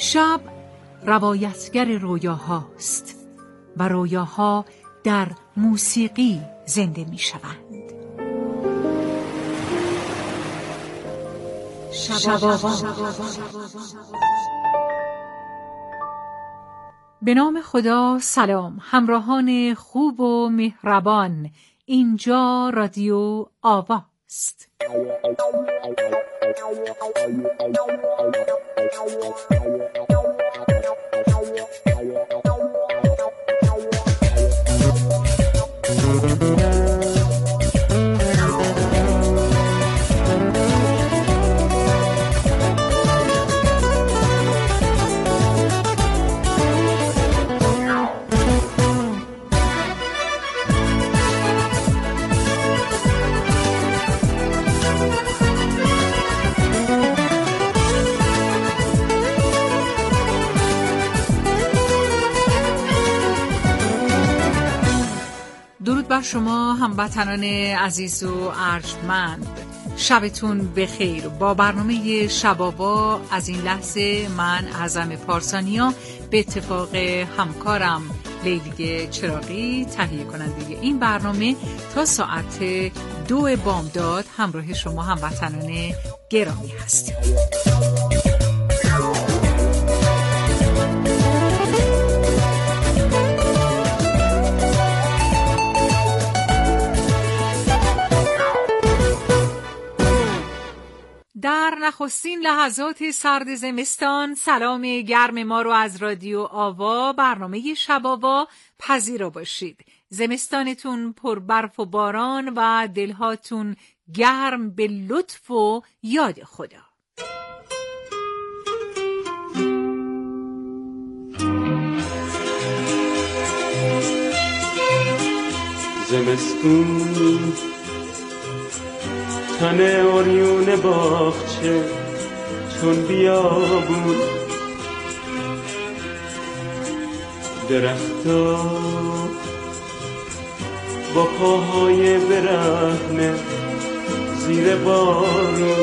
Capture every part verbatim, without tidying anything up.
شب روایتگر رویاهاست و رویاها در موسیقی زنده می شوند. شبابا. به نام خدا. سلام همراهان خوب و مهربان، اینجا رادیو آواست. درود بر شما هموطنان عزیز و ارجمند، شبتون بخیر. با برنامه شبابا از این لحظه من اعظم پارسانیا به اتفاق همکارم لیلی چراغی تهیه کننده این برنامه تا ساعت دو بامداد همراه شما هموطنان گرامی هستیم. در نخستین لحظات سرد زمستان سلام گرم ما رو از رادیو آوا برنامه شبابا پذیرا باشید. زمستانتون پر برف و باران و دلهاتون گرم به لطف و یاد خدا. زمستون تن اوریون باغچه چون بیابون، درختا با پاهای برهنه زیر بارون.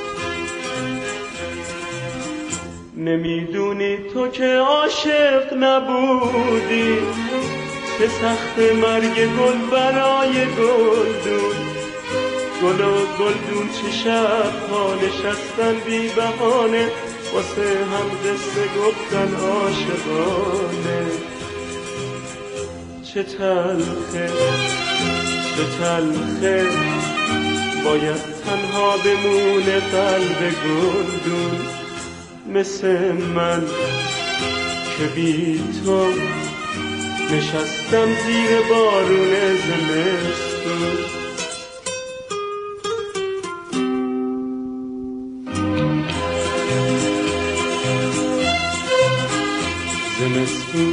نمیدونی تو که عاشق نبودی، که سخت مرگ گل برای گلدون. گل و گلدون چه شب‌ها نشستن بی بهانه، واسه هم قصه گفتن عاشقانه. چه تلخه چه تلخه باید تنها بمونه قلب گلدون، مثل من که بی تو نشستم زیر بارون زمستون. زمستون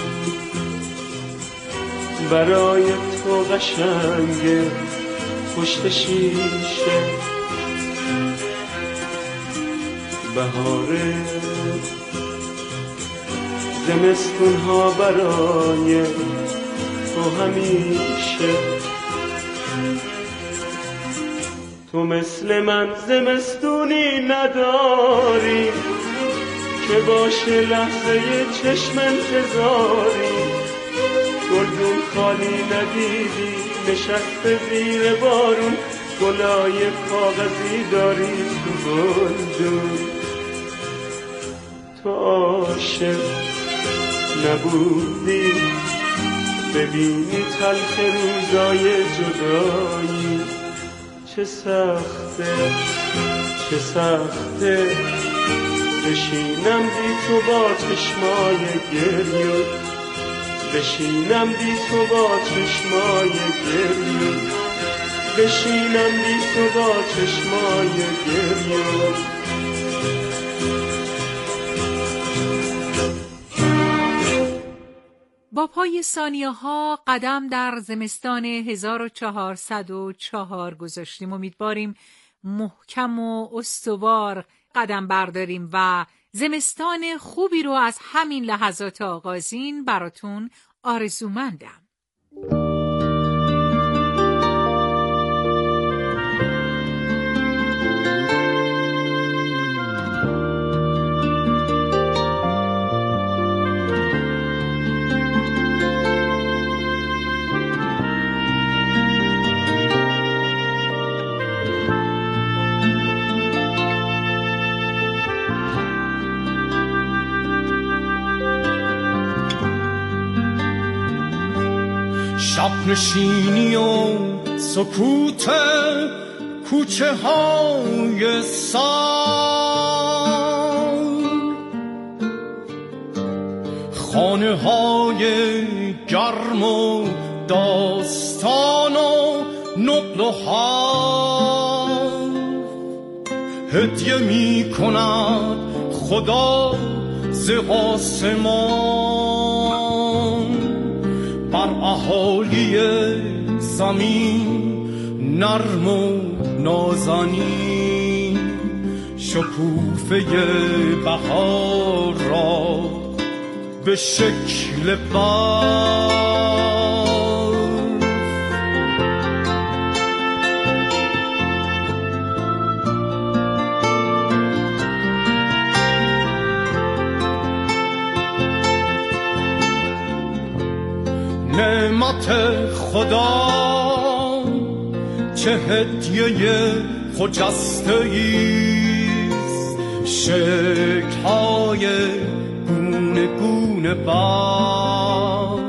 برای تو قشنگه پشت شیشه، بهاره زمستون ها برای تو همیشه. تو مثل من زمستونی نداری که باشه لحظه چشم انتظاری. گلدون خالی ندیدی نشسته زیر بارون، گلای کاغذی داری تو گلدون. تو عاشق نبودی ببینی تلخ روزای جدایی. چه سخته چه سخته بشینم بی تو با چشمای گریون، بشینم بی تو با چشمای گریون، بشینم بی تو با چشمای گریون. با پای ثانیه ها قدم در زمستان هزار و چهارصد و چهار گذاشتیم. امیدواریم محکم و استوار قدم برداریم و زمستان خوبی رو از همین لحظات آغازین براتون آرزومندم. شب نشینی و سکوت کوچه های سر، خانه های گرم و داستان و نقل و حرف، هدیه می کند خدا ز آسمان بر اهالی زمین نرم و نازنین، شکوفه بهار را به شکل برف. نعمت خدا چه هدیه خجسته ایست، شکل‌های گونه گونه بر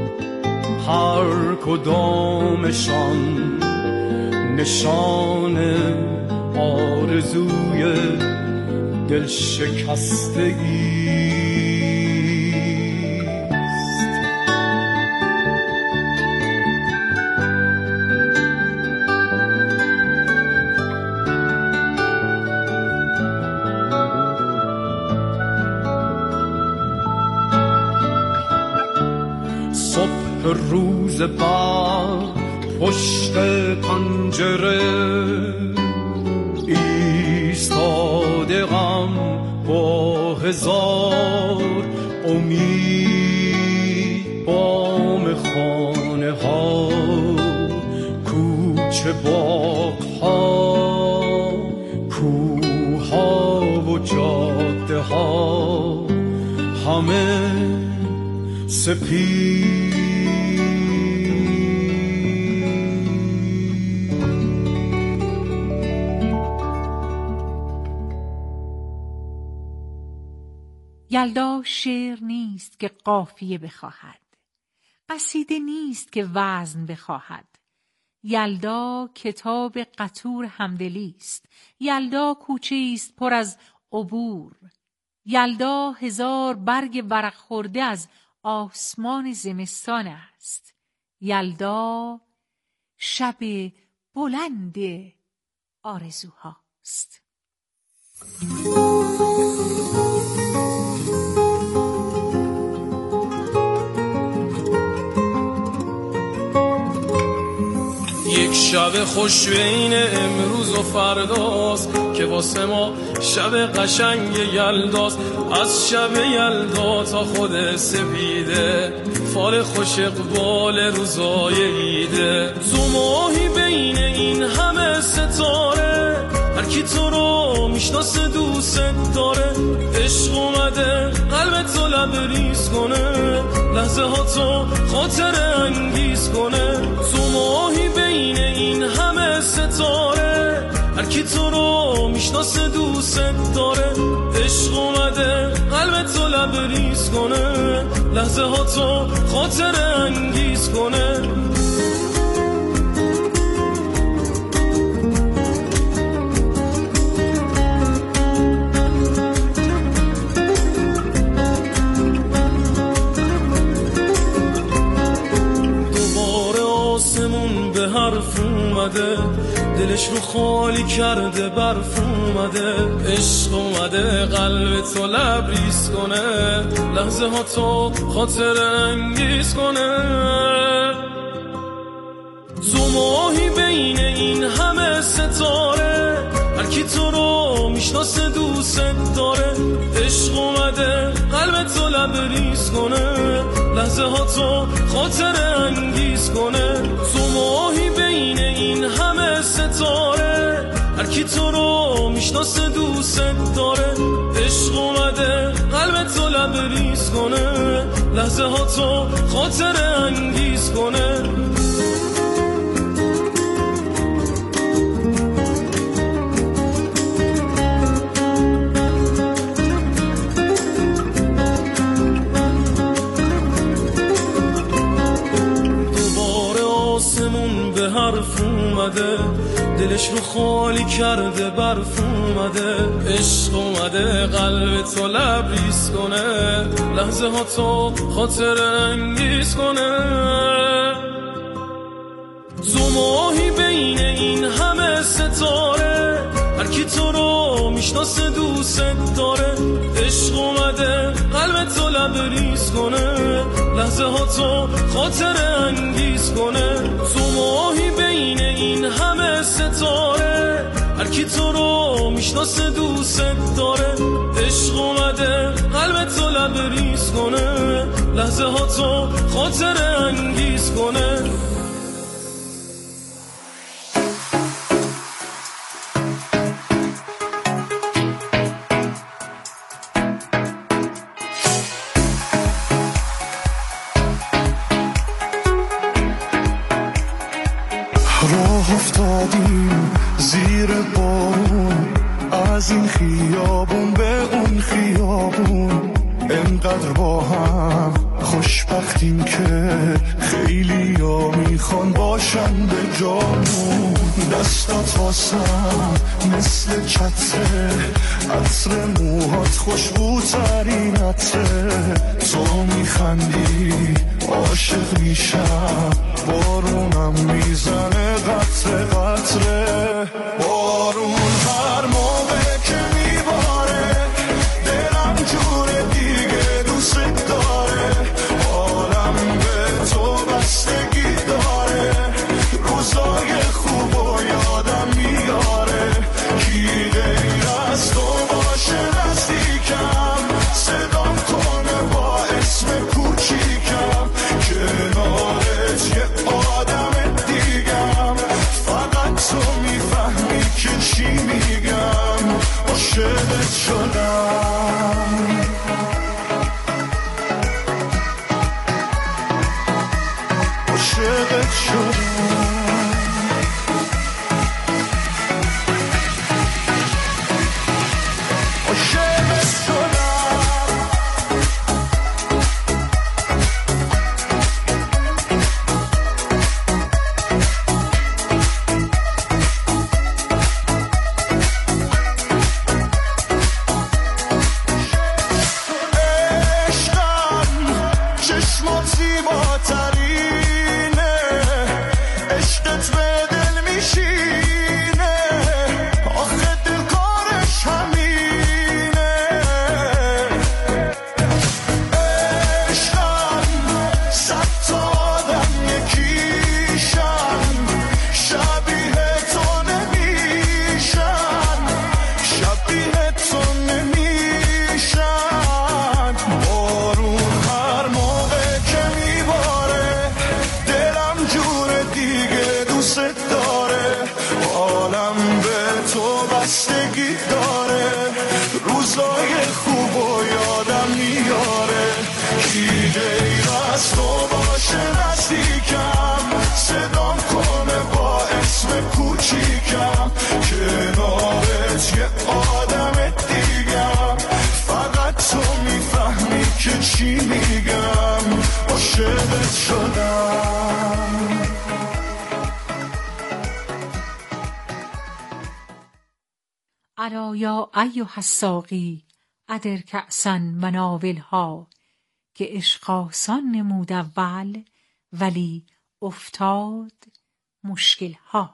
هر کدامشان نشان آرزوی دل شکسته ایست. روز بعد پشت پنجره ایستاده غم با هزار امید، بام خانه ها کوچه باغ ها کوه ها و جاده ها همه سپید. یلدا شعر نیست که قافیه بخواهد، قصیده نیست که وزن بخواهد. یلدا کتاب قطور همدلی است، یلدا کوچه است پر از عبور. یلدا هزار برگ ورق خورده از آسمان زمستان است. یلدا شب بلند آرزوهاست. یک شب خوش بین امروز و فرداست که واسه ما شب قشنگ یلداست. از شب یلدا تا خود سپیده فال خوش اقبال روزای ایده. تو ماهی بین این همه ستاره، هر کی تو رو میشناسه دوست داره. عشق اومده قلب تو لبریز کنه، لحظه ها تو خاطر انگیز کنه. تو ماهی بین این همه ستاره، هر کی تو رو میشناسه دوست داره. عشق اومده قلب تو لبریز کنه، لحظه ها تو خاطر انگیز کنه. حرف اومده دلش رو خالی کرده، برف اومده عشق اومده قلب تو لبریز کنه، لحظه ها تو خاطر انگیز کنه. تو ماهی بین این همه ستاره، هر کی تو رو میشناسه دوست داره. عشق اومده قلب تو لبریز کنه، لحظه ها تو خاطر انگیز کنه. تو ماهی بین این همه ستاره، هر کی تو رو میشناسه دوست داره. عشق اومده قلب تو لبریز کنه، لحظه ها تو خاطر انگیز کنه. کرده برف اومده، عشق اومده قلب تو لبریز کنه، لحظه ها تو خاطر انگیز کنه. تو ماهی بین این همه ستاره، هر کی تو رو میشناسه دوست داره، عشق اومده قلب تو لبریز کنه، لحظه ها تو خاطر انگیز کنه. تو ماهی بین این همه ستاره، هر کی تو رو میشناسه دوست داره، عشق اومده قلب تو لبریز کنه، لحظه ها تو خاطر انگیز کنه. راه افتادیم زیر بارون، از این خیابون به اون خیابون، انقدر با هم خوشبختیم که خیلی ها میخوان باشن به جامون. دستات واسم مثل چتره، عطر موهات خوشبوترین عطره، تو میخندی عاشق میشم، بارونم میزنه قطره قطره. بارون هر موقع که میباره دلم جور دیگه دوست داره، حالم به تو بستگی داره، روزای خوب و یادم میاره، کی غیر از تو باشه نزدیکم، صدام کنه با اسم کوچیکم، کنارت یه آدم دیگم، فقط تو میفهمی که چی میگم، عاشقت شدم. عاشقت شدم. الا یا ایها الساقی ادر کأسا مناولها، که عشق آسان نمود اول ولی افتاد مشکل ها.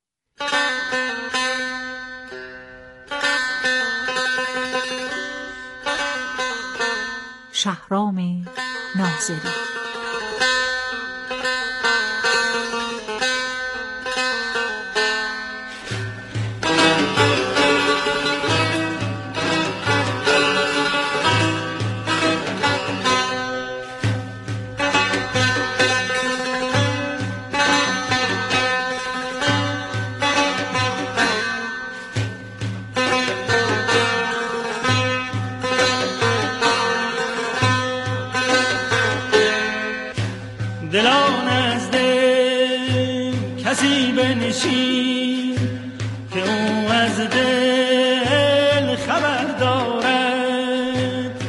شهرام ناظری. دلان از دل کسی بنشین که او از دل خبر دارد،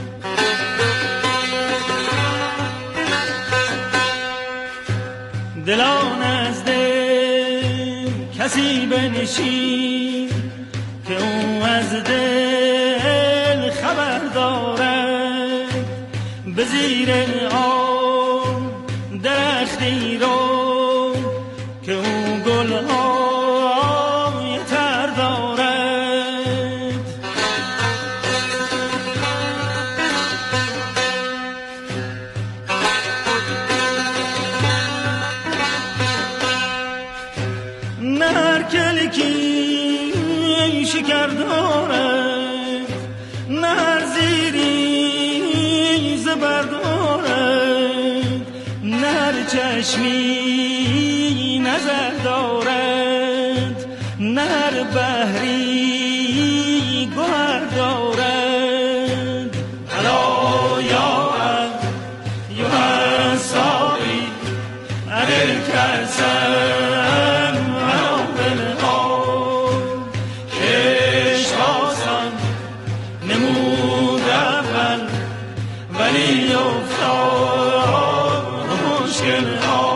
دلان از دل کسی بنشین دارد به زیر آن درختی رو که اون گلهای تر دارد. نه هر کلکی شکر دارد، نه هر زیری زبر دارد، نه هر چشمی نظر دارد، نه هر بحری گوهر دارد. الا یا یا ساقی علیک السلام ولی افتاد مشکل ها.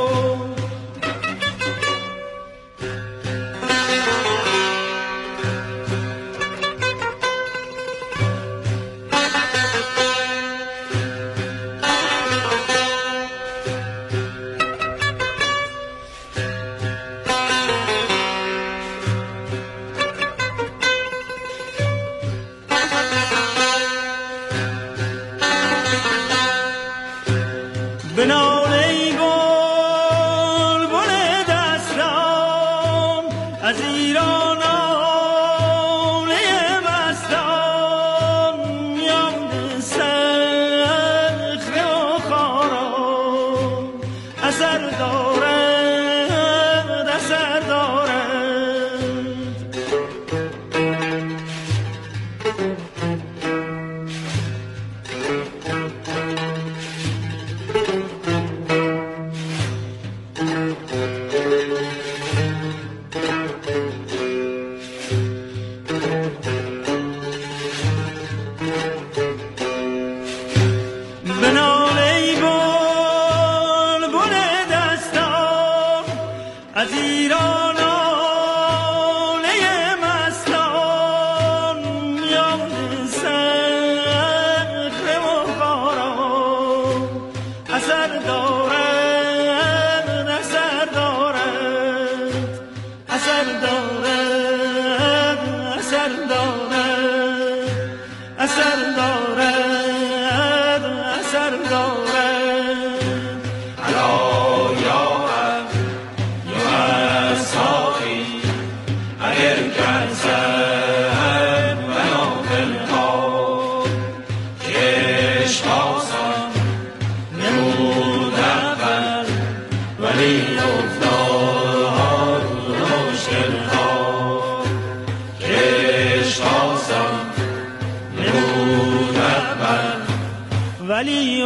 ولی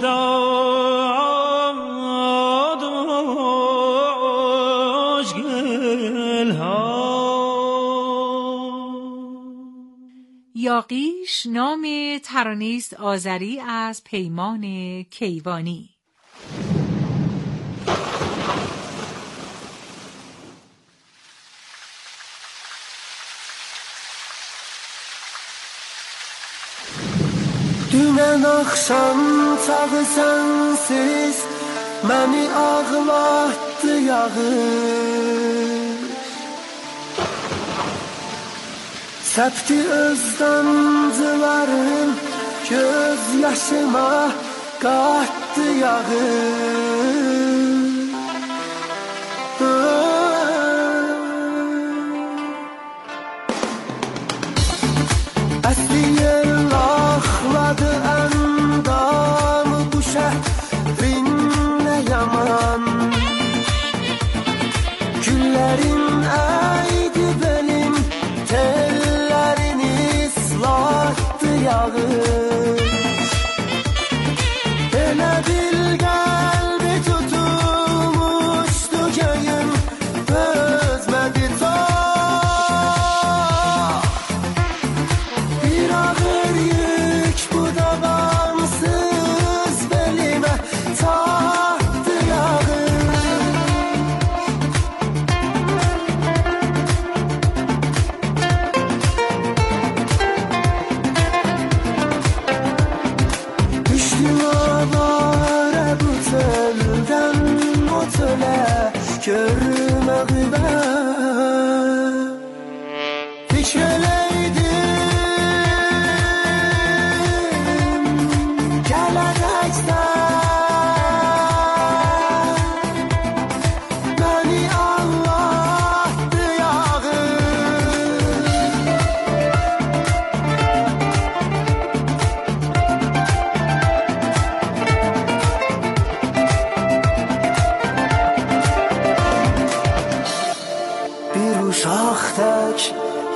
افتاد مشکل ها. یاغیش نام ترانه‌ایست آذری از پیمان کیوانی. Dünən axşam çağı sənsiz məni ağlatdı yağır. Səpdi öz damcılarım göz yaşıma qatdı yağır. Əsli yel ağladı əndamı bu şəhrin nə yaman. Güllərin əydi belim tellərini ıslatdı yağır. Elə bil qəlbi tutulmuşdu göyün özmədi ta. Bir ağır yük bu davamsız belimə tahtı yağır.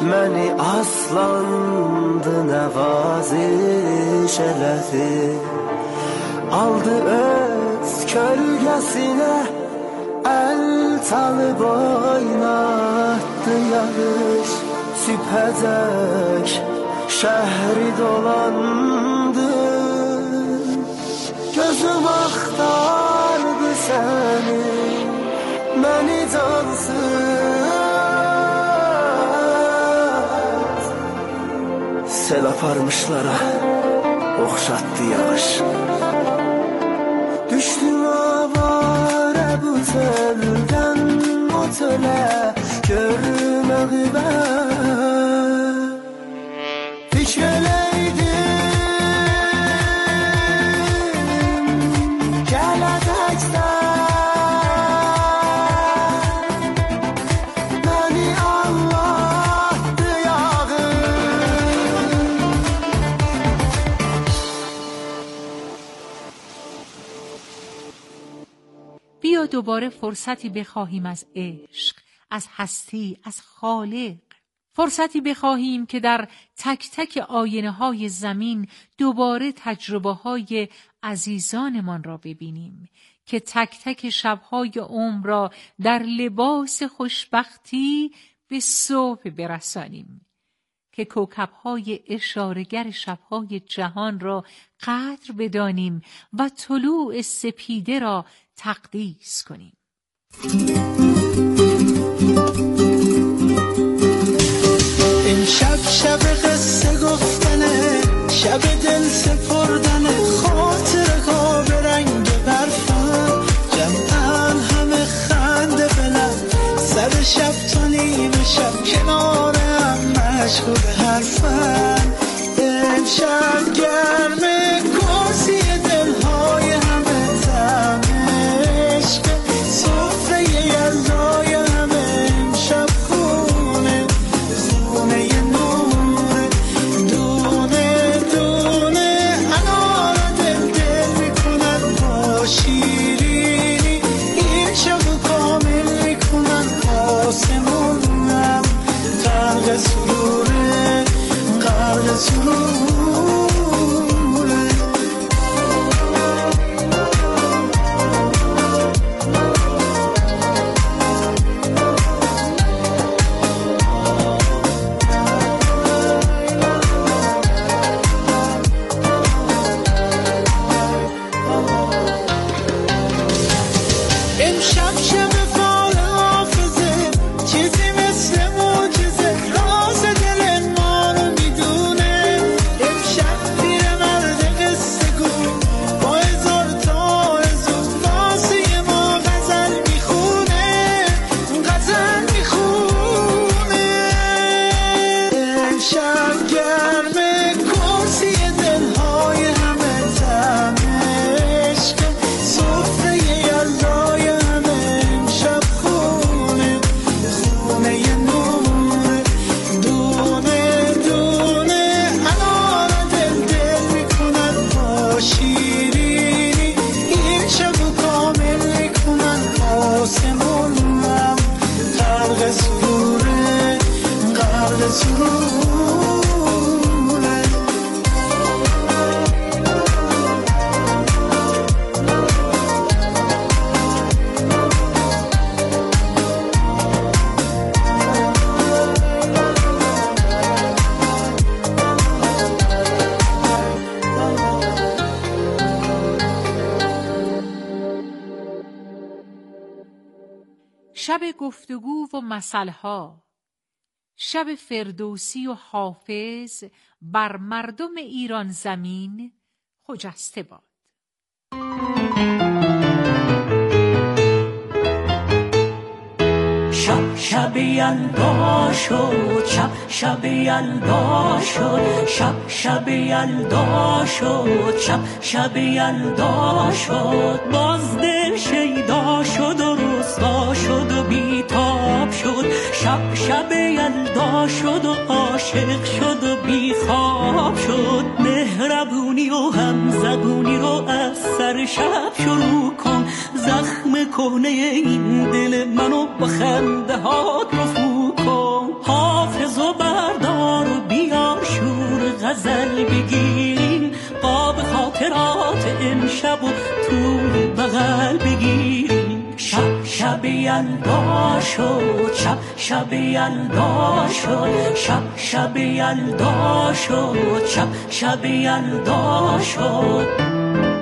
məni aslandı nəvaziş elədi, aldı öz kölgəsinə əl çalıb oynatdı yarış. Sübhəcək şəhri dolandı, gözüm axtardı səni, məni cansız. Sel aparmışlara oxşatdı yağış, düşdüm avara bu teldən o telə, görməyi mən fikr eləydim gələcəksən, məni anlattı yağın. بیا دوباره فرصتی بخواهیم از عشق، از هستی، از خالق. فرصتی بخواهیم که در تک تک آینه های زمین دوباره تجربه های عزیزانمان را ببینیم، که تک تک شبهای عمر را در لباس خوشبختی به صبح برسانیم، که کوکب‌های اشاره‌گر شب‌های جهان را قدر بدانیم و طلوع سپیده را تقدیس کنیم. این شب شب قصه گفتنه، شب دل سپردنه، خاطره ها به رنگ برفن، جمعن همه خنده بلن، سر شب تا نیمه شب کنارم مشغول حرفن. امشب گرمه کاسی دلهای همه تم عشق، سفره یلدای همه امشب خونه خونه نوره، دونه دونه انار دل دل میکنن با شیرینی، این شبو کامل میکنن آسمونم غرق سروره غرق سروره. امشب شب فال حافظه، چیزی مثل معجزه، راز دل ما رو میدونه. امشب پیرمرد قصه گو با هزار تا آرزو، واسه ما غزل میخونه غزل میخونه. امشب گرمه کاسی دلهای همه تم عشق، سفره یلدای همه امشب خونه خونه نوره، دونه دونه انار دل دل میکنن با شیرینی، این شبو کامل میکنن آسمونم غرق سروره غرق سروره. شب گفتگو و مثلها، شب فردوسی و حافظ بر مردم ایران زمین خجسته باد. شب شب یلدا شد، شب شب یلدا شد، شب شب یلدا شد، شب شب یلدا شد. باز دل شیدا شد و رسوا شد و بیتاب شد، شب شب یلدا شد و عاشق شد و بیخواب شد. مهربونی و همزبونی رو از سر شب شروع کن، زخم کهنه این دل منو با خنده هات رفو کن. حافظ و بر غزل بگیریم، قاب خاطرات امشب و توی بغل بگیریم. شب شب یلدا شد، شب شب یلدا شد، شب شب یلدا شد، شب شب یلدا شد.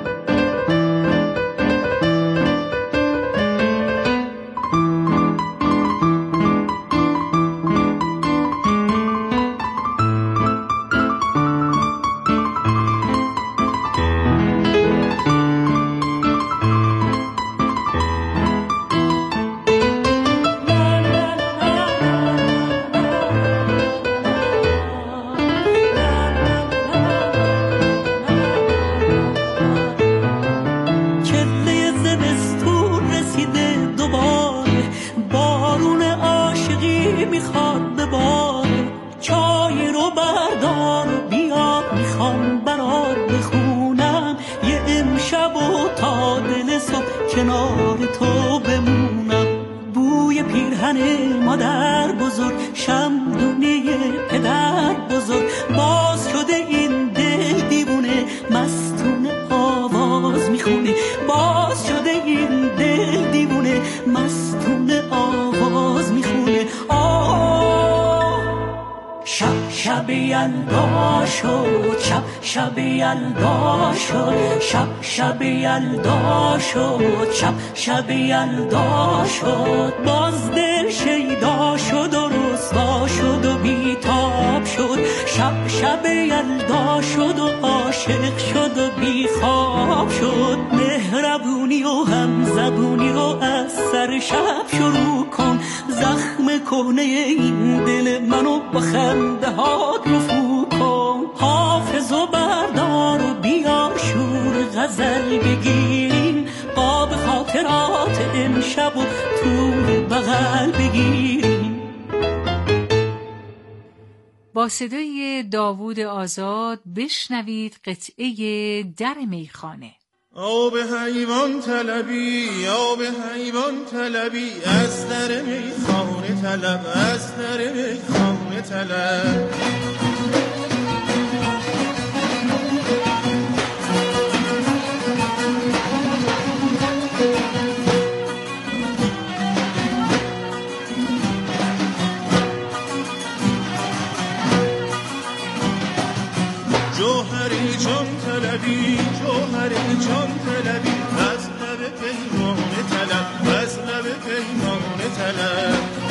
شب یلدا شد، شب شب یلدا شد، شب شب یلدا شد، شب شب یلدا شد. باز دل شیدا شد و رسوا شد و بیتاب شد. شب شب یلدا شد و عاشق شد و بیخواب شد. مهربونی و همزبونی رو از سر شب شروع کن. زخم کهنه این دل منو با خنده هات رفو کن. حافظ و بردار و بیا شور غزل بگیریم. قاب خاطرات امشب و تو بغل بگیریم. با صدای داوود آزاد بشنوید قطعه در میخانه. آب حیوان طلبی، آب حیوان طلبی، از در میخانه طلب، از در میخانه طلب. جوهری جان طلبی، جوهری جان طلبی، از لب پیمانه طلب، از لب پیمانه طلب.